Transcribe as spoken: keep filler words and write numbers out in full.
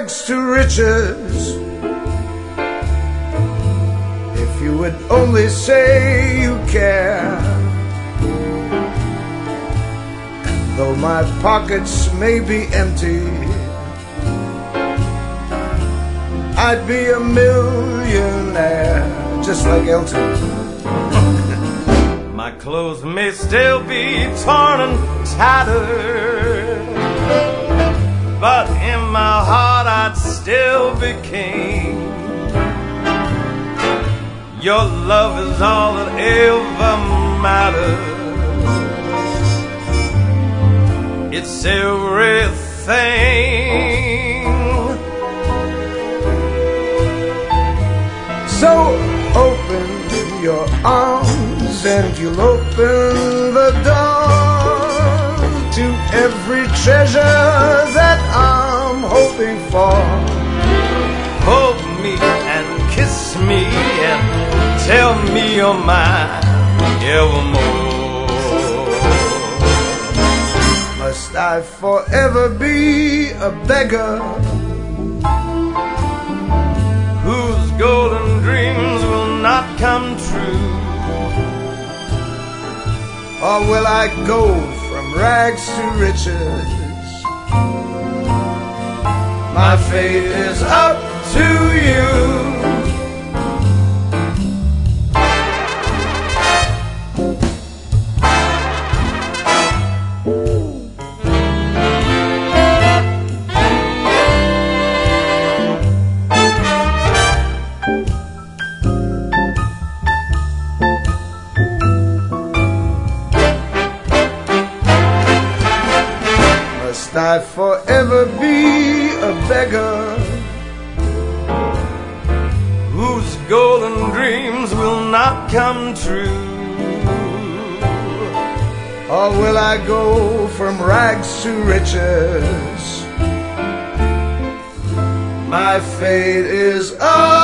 rags to riches. If you would only say you care. And though my pockets may be empty, I'd be a millionaire, just like Elton. My clothes may still be torn and tattered, but in my heart I'd still be king. Your love is all that ever matters. It's everything. So open your arms and you'll open the door to every treasure that I'm hoping for. Hold me and kiss me and tell me you're mine evermore. Must I forever be a beggar whose golden dreams will not come true? Or will I go from rags to riches? My fate is up to you. Must I forever be a beggar whose golden dreams will not come true? Or will I go from rags to riches? My fate is up